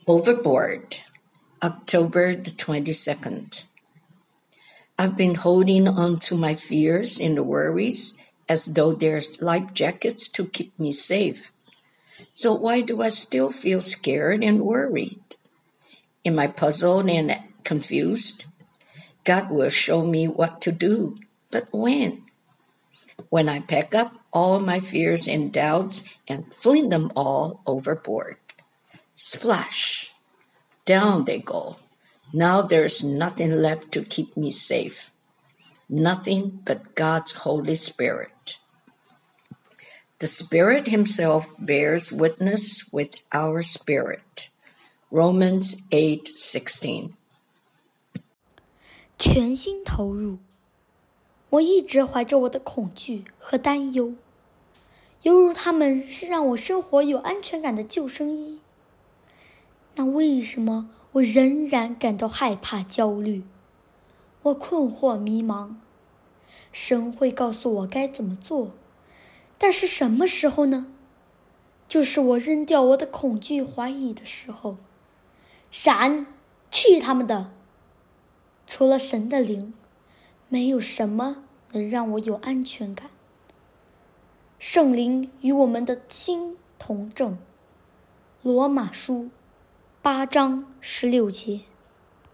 Overboard, October the 22nd. I've been holding on to my fears and worries as though they're life jackets to keep me safe. So why do I still feel scared and worried? Am I puzzled and confused? God will show me what to do, but when? When I pack up all my fears and doubts and fling them all overboard. Splash! Down they go. Now there's nothing left to keep me safe. Nothing but God's Holy Spirit. The Spirit Himself bears witness with our spirit. Romans 8:16. 全心投入。我一直怀着我的恐惧和担忧，犹如他们是让我生活有安全感的救生衣。那为什么我仍然感到害怕、焦虑？我困惑、迷茫。神会告诉我该怎么做，但是什么时候呢？就是我扔掉我的恐惧、怀疑的时候。闪！去他们的！除了神的灵，没有什么能让我有安全感。圣灵与我们的心同证。罗马书8章16节。